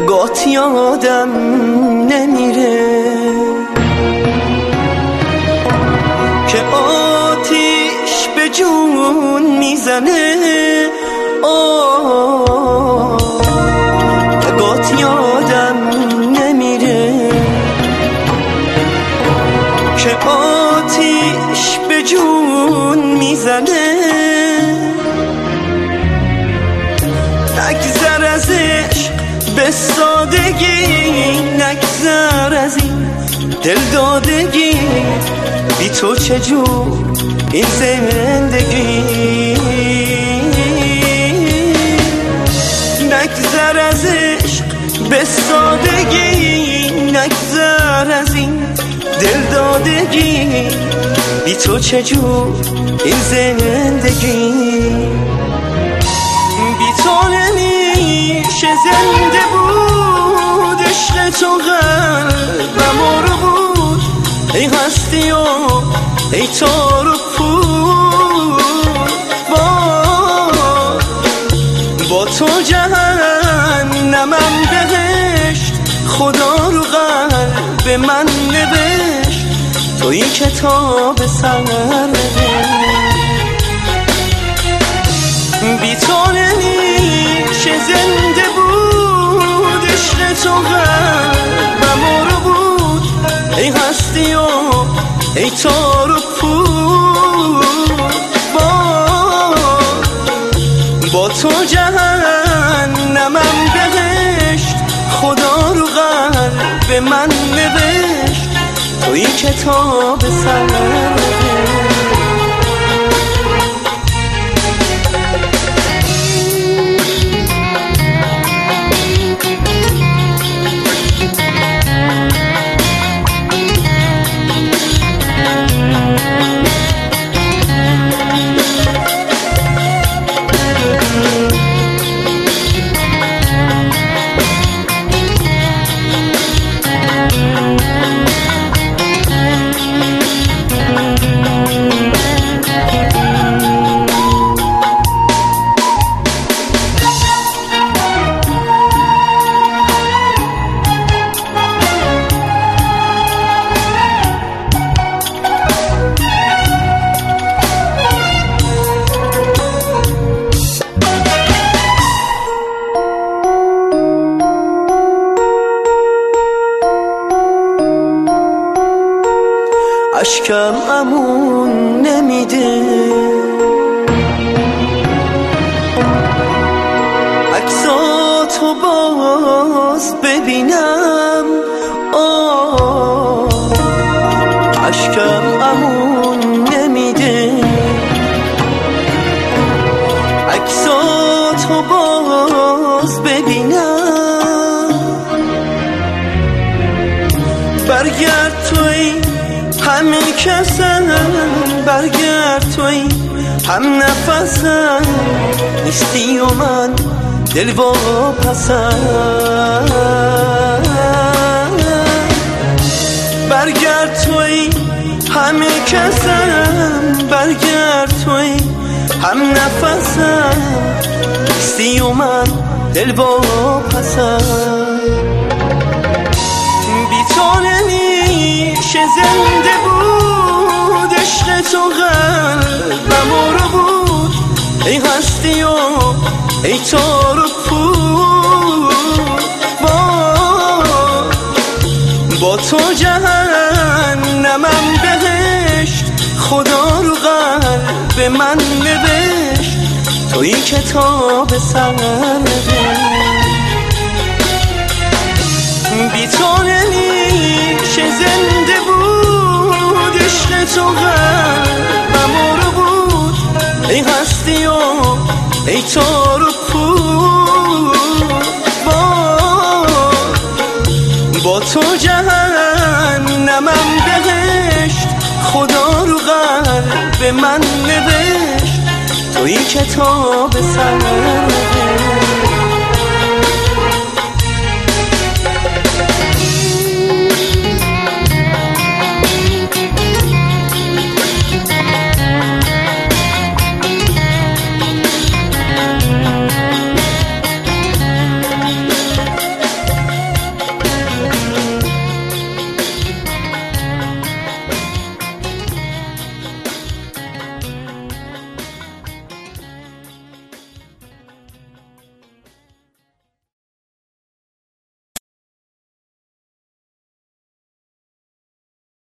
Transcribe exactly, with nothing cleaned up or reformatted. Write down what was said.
گات یادم نمیره که آتیش به جون میزنه. آه گات یادم نمیره که آتیش به جون میزنه. نگذر از عشق به سادگی، نگذر از این دل دادگی، بی تو چجور این زندگی. نگذر از عشق به سادگی، نگذر از این دل دادگی، بی تو چجور این زندگی. بی تو نمیشه زنده بود، عشق تو قلبم رو بود. ای هستی و ای تار و پود، با, با تو جهنمم بهشت، خدا رو قلب من نوشت، توی کتاب سر بی تو نمیشه زنده بود، عشق تو قلبم رو بود. ای هستی و ای تار و پود، با, با تو جهنمم بهشت، خدا رو قلب من نوشت، توی کتاب سر اشکم امون نمیده، عکساتو باز ببینم. آه اشکم امون نمیده، عکساتو باز ببینم. برگرد توی همین کسم، برگرد توی هم نفسم، نیستی و من دل و پسم. برگرد توی همین کسم، برگرد توی هم نفسم، نیستی و من دل و پسم. بی تو نمیشه زنده بود، عشق تو قلبم رو بود. ای هستی و ای تار و پود، با, با تو جهنمم بهشت، خدا رو قلب من نوشت، توی کتاب سر بی تو نمیشه زنده بود، عشق تو قلبم رو بود. ای هستی و ای تار و پود، با, با تو جهنمم بهشت، خدا رو قلب من نوشت، توی کتاب سر